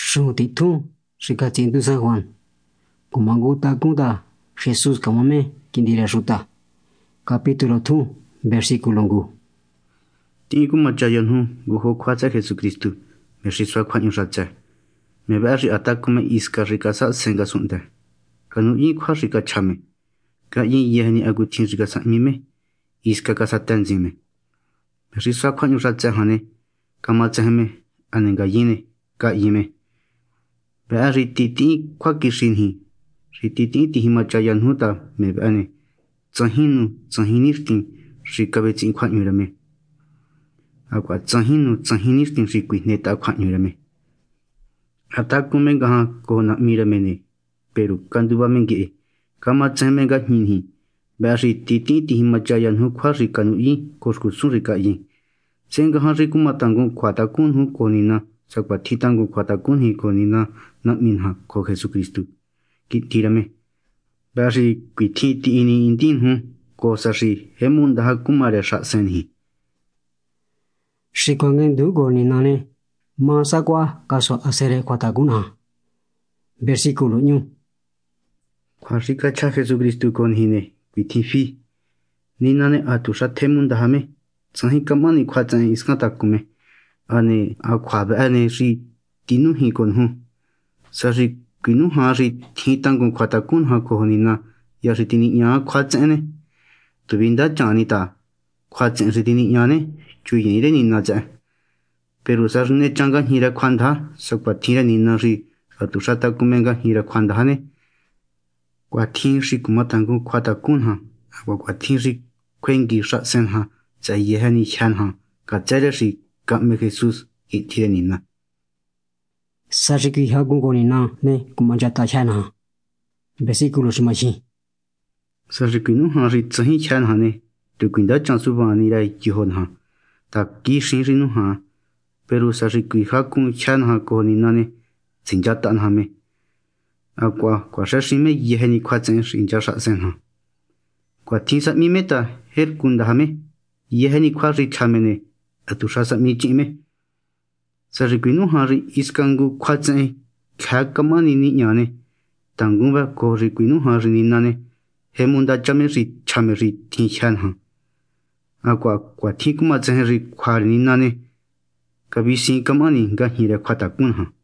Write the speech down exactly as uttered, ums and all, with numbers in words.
Shun titun shika chintu San Juan. Kumanguta kunta Jesús kamame kindira ruta. Capítulo dos, versículo uno. Tingu machayan hu guho kwatsa Jesucristo. Me shiswa kwanyu ratsa. Me bari atakume iska rikasa senga sunta. Kanu yin kwa rika chame. Ka yin yehni agutin rika sa mime. Iska kasa tenzime. Me shiswa kwanyu ratsa hane. Kamatsa heme anenga yine ka yime. Bari titi kwa kishinhi. Rititi tihi machayan huta me bane. Tsahinu tsahinirtin rikabetsin kwanyu rame. Agua tsahinu tsahinirtin rikuineta kwanyu rame. Atakume gaha kona miramene. Pero kanduba menge. Kama tseme ga hinhi. Bari titi tihi machayan hu kwa rikanu yi koshkusun rika yi. Senga ha rikumatangu kwata kunhu konina. Sakwa titangu kwata kunhi konina na minha ko Jesucristo. Kitirame. Bari kuititi ini indin hu. Kosa shi hemunda ha kumare sha senhi. Shikwangen dugo ni nane. Masakwa kaso asere kwatakuna. Versículo uno. Kwa rika cha Jesucristo konhine. Kuitifi. Ni nane atusha temunda hame. Tsahi kamani kwa tsahi iskatakume. Ane akwabe ane shi tinu hi konhu. Sa shi kinu ha shi titangu kwatakun ha kohonina. Ya shi tini nya kwa tsene. Tubinda chanita. Kwa tsen shi tini nya ne. Chuyinire nina tse. Pero sa rune changa hira kwanda. Sakwa tira nina shi. Atusha takumenga hira kwanda hane. Kwa tin shi kumatangu kwatakun ha. Akwa kwa tin shi kwengi sha sen ha. Tsa yehani chan ha. Ka tsere shi kame Jesus itire nina. Sajiki hagungo ni na ne kumanjata chana. Versículo shimachi. Sajiki nu ha ri tsahi chan ha ne. Tukwinda chansu vani rai jihon ha. Ta ki shin ri nu ha. Pero sajiki hakun chan ha ko ni na ne. Tsinjata ha me. Akwa kwa shashime yehani kwa tsen shinja sha sen ha. Kwa tinsa mi meta her kunda ha me. Yehani kwa ri chamene. Atusha sa mi chime. Sajiki nu ha ri iskangu kwa tsen. Kha kamani ni nyane. Tangumba ko ri kwinu ha ri ni nane. Hemunda chame ri chame ri tin chan ha. Akwa kwa tikuma tsen ri kwa ri ni nane. Kabisin kamani nga hira kwa takun ha.